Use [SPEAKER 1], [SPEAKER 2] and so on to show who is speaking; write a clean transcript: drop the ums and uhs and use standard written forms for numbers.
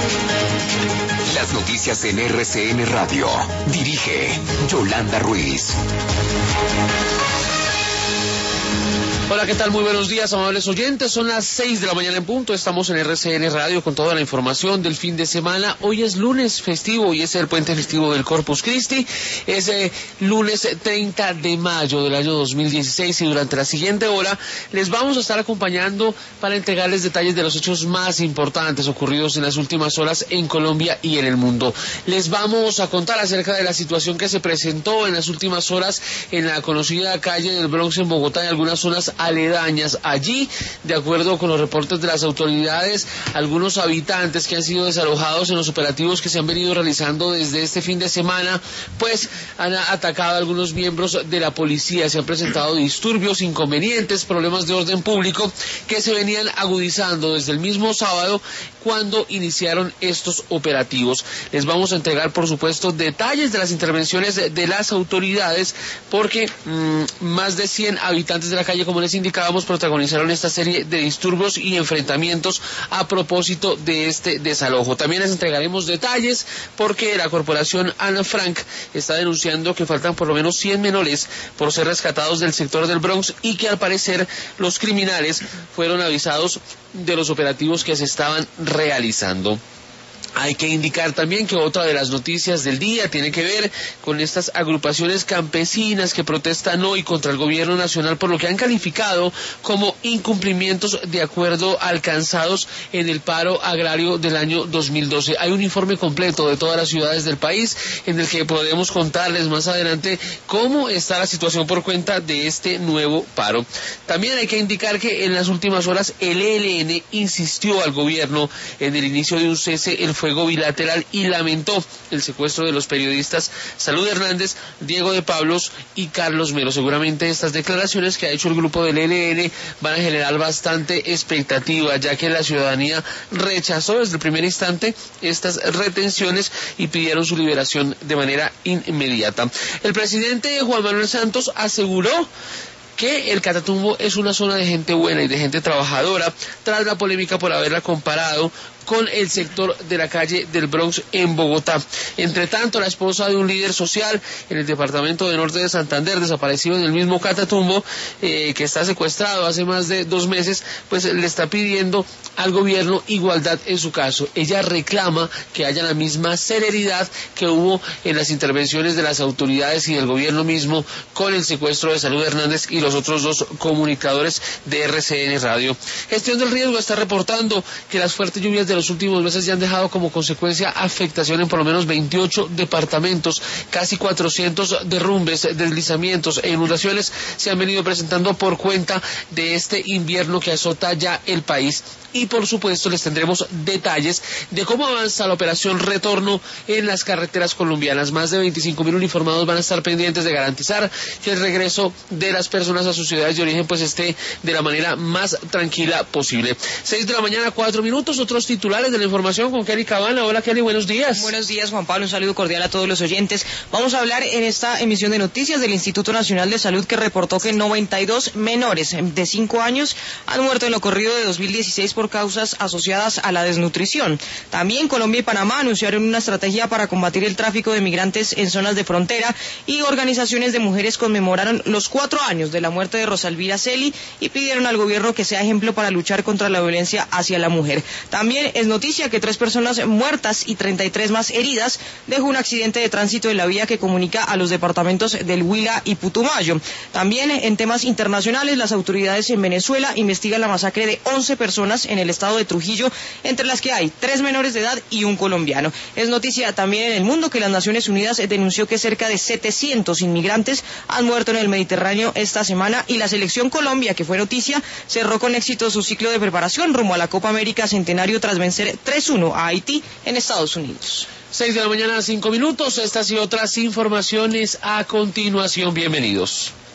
[SPEAKER 1] Las noticias en RCN Radio. Dirige Yolanda Ruiz.
[SPEAKER 2] Hola, ¿qué tal? Muy buenos días, amables oyentes. Son las 6 de la mañana en punto. Estamos en RCN Radio con toda la información del fin de semana. Hoy es lunes festivo y es el puente festivo del Corpus Christi. Es lunes 30 de mayo del año 2016 y durante la siguiente hora les vamos a estar acompañando para entregarles detalles de los hechos más importantes ocurridos en las últimas horas en Colombia y en el mundo. Les vamos a contar acerca de la situación que se presentó en las últimas horas en la conocida calle del Bronx en Bogotá y algunas zonas aledañas. Allí, de acuerdo con los reportes de las autoridades, algunos habitantes que han sido desalojados en los operativos que se han venido realizando desde este fin de semana, pues han atacado a algunos miembros de la policía. Se han presentado disturbios, inconvenientes, problemas de orden público que se venían agudizando desde el mismo sábado cuando iniciaron estos operativos. Les vamos a entregar, por supuesto, detalles de las intervenciones de las autoridades porque más de 100 habitantes de la calle, como les indicábamos, protagonizaron esta serie de disturbios y enfrentamientos a propósito de este desalojo. También les entregaremos detalles porque la corporación Ana Frank está denunciando que faltan por lo menos 100 menores por ser rescatados del sector del Bronx y que al parecer los criminales fueron avisados de los operativos que se estaban realizando. Hay que indicar también que otra de las noticias del día tiene que ver con estas agrupaciones campesinas que protestan hoy contra el gobierno nacional por lo que han calificado como incumplimientos de acuerdo alcanzados en el paro agrario del año 2012. Hay un informe completo de todas las ciudades del país en el que podemos contarles más adelante cómo está la situación por cuenta de este nuevo paro. También hay que indicar que en las últimas horas el ELN insistió al gobierno en el inicio de un cese el fuego bilateral y lamentó el secuestro de los periodistas Salud Hernández, Diego de Pablos y Carlos Melo. Seguramente estas declaraciones que ha hecho el grupo del ELN van a generar bastante expectativa, ya que la ciudadanía rechazó desde el primer instante estas retenciones y pidieron su liberación de manera inmediata. El presidente Juan Manuel Santos aseguró que el Catatumbo es una zona de gente buena y de gente trabajadora tras la polémica por haberla comparado con el sector de la calle del Bronx en Bogotá. Entre tanto, la esposa de un líder social en el departamento de Norte de Santander, desaparecido en el mismo Catatumbo, que está secuestrado hace más de 2 meses, pues le está pidiendo al gobierno igualdad en su caso. Ella reclama que haya la misma celeridad que hubo en las intervenciones de las autoridades y del gobierno mismo con el secuestro de Salud Hernández y los otros 2 comunicadores de RCN Radio. Gestión del Riesgo está reportando que las fuertes lluvias de los últimos meses ya han dejado como consecuencia afectación en por lo menos 28 departamentos, casi 400 derrumbes, deslizamientos e inundaciones se han venido presentando por cuenta de este invierno que azota ya el país. Y por supuesto les tendremos detalles de cómo avanza la operación Retorno en las carreteras colombianas. Más de 25.000 uniformados van a estar pendientes de garantizar que el regreso de las personas a sus ciudades de origen pues esté de la manera más tranquila posible. 6 de la mañana, 4 minutos, otros titulares de la información con Kelly Cabana. Hola Kelly, buenos días.
[SPEAKER 3] Buenos días Juan Pablo, un saludo cordial a todos los oyentes. Vamos a hablar en esta emisión de noticias del Instituto Nacional de Salud que reportó que 92 menores de 5 años han muerto en lo corrido de 2016 por causas asociadas a la desnutrición. También Colombia y Panamá anunciaron una estrategia para combatir el tráfico de migrantes en zonas de frontera y organizaciones de mujeres conmemoraron los 4 años de la muerte de Rosalvira Celi y pidieron al gobierno que sea ejemplo para luchar contra la violencia hacia la mujer. También es noticia que 3 personas muertas y 33 más heridas dejó un accidente de tránsito en la vía que comunica a los departamentos del Huila y Putumayo. También en temas internacionales, las autoridades en Venezuela investigan la masacre de 11 personas en el estado de Trujillo, entre las que hay 3 menores de edad y un colombiano. Es noticia también en el mundo que las Naciones Unidas denunció que cerca de 700 inmigrantes han muerto en el Mediterráneo esta semana y la selección Colombia, que fue noticia, cerró con éxito su ciclo de preparación rumbo a la Copa América Centenario tras vencer 3-1 a Haití en Estados Unidos.
[SPEAKER 2] 6 de la mañana, 5 minutos. Estas y otras informaciones a continuación. Bienvenidos.